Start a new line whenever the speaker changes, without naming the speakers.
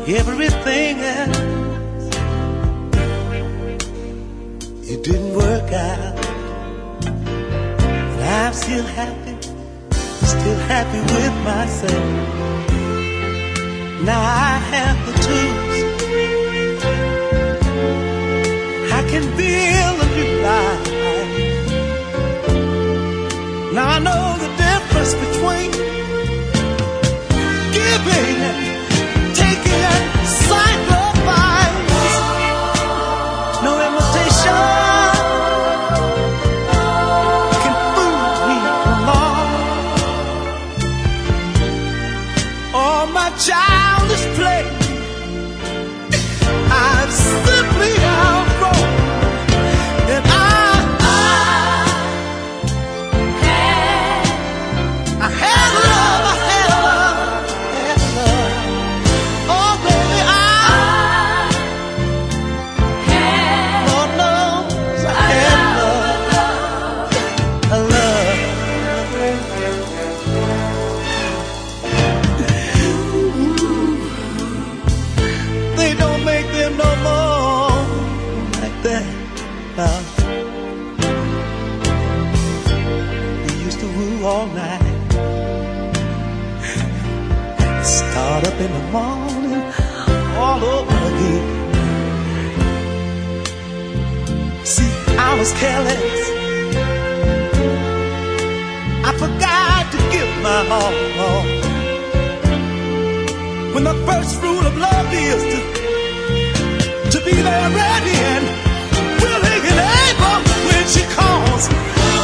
everything else. It didn't work out, but I'm still happy with myself. Now I have the tools, I can build a new life. Now I know the difference between giving and taking and sacrifice. No imitation can fool me long. All my childish play I've simply outgrown, and I had love. Oh baby, Lord knows I had love. They don't make them no more like that now. We used to woo all night, start up in the morning all over again. See, I was careless, I forgot to give my all. When the first rule of love is to be there ready and willing and able when she calls.